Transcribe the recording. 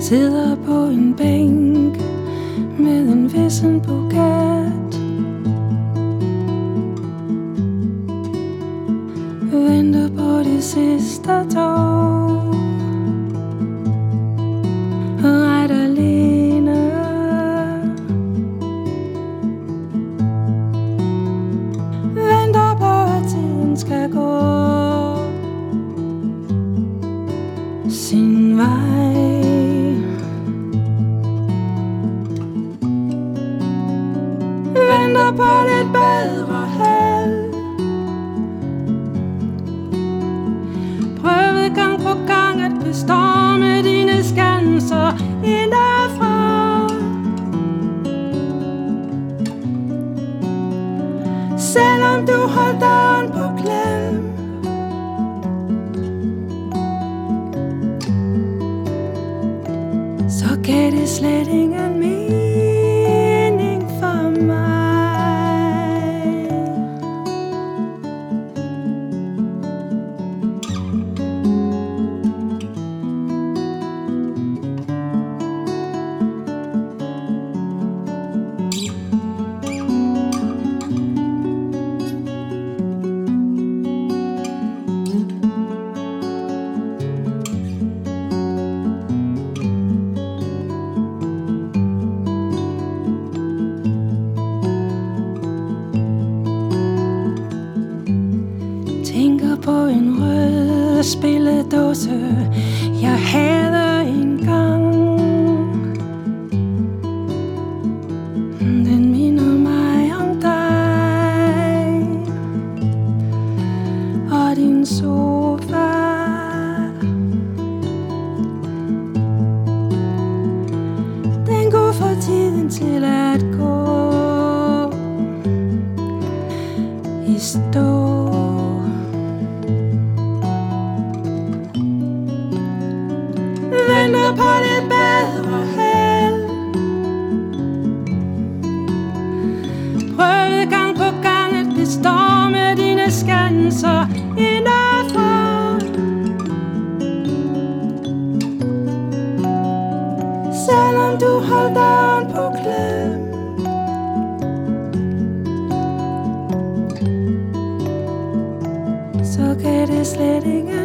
Sidder på en bænk med en vissen buket, venter på det sidste tog, ret alene. Venter på at tiden skal gå sin vej. Venter på lidt bedre held. Prøvede gang på gang at bestorme dine skanser indefra. Selvom du holdt døren på klem, så gav det slet ingen mening for mig. Tænker på en rød spilledåse jeg havde engang. Den minder mig om dig og din sofa. Den kunne få tiden til at gå i stå. Venter på lidt bedre held. Prøvede gang på gang at bestorme dine skanser indefra. Selvom du holdt døren på klem, så gav det slet ingen